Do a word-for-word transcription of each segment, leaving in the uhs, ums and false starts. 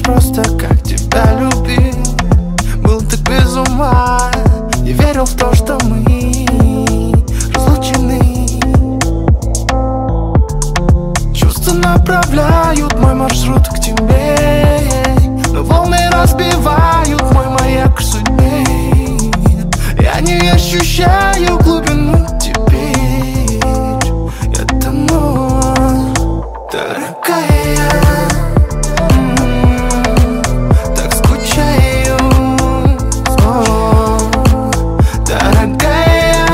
просто как тебя любил. Был так без ума, я верил в то, что мы разлучены. Чувства направляют мой маршрут к тебе, но волны разбивают мой маяк в судьбе. Я не ощущаю глубину теперь, я тону, дорогая. М-м, так скучаю, о, дорогая.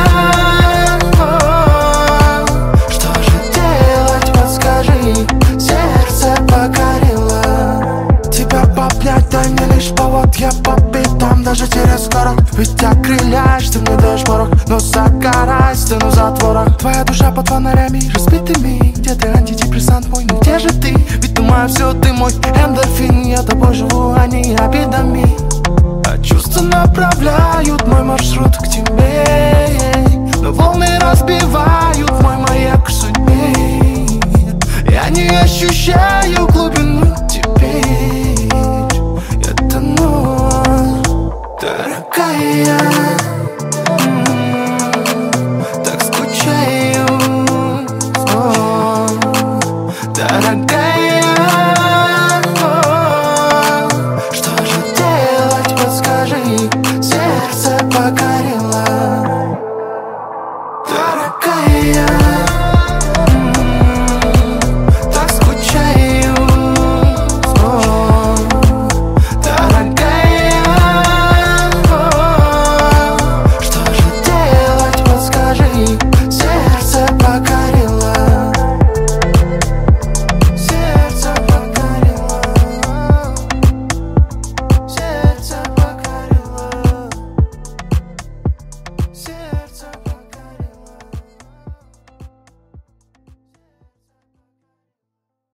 О, что же делать, подскажи, сердце покорило. Тебя поплять, дай мне лишь повод, я по пятам даже через город. Ведь окрыляешь, ты мне даешь порог, но загорай стену затвора. Твоя душа под фонарями разбитыми, где ты антидепрессант мой, ну где же ты? Ведь думаю, все ты мой эндорфин, я тобой живу.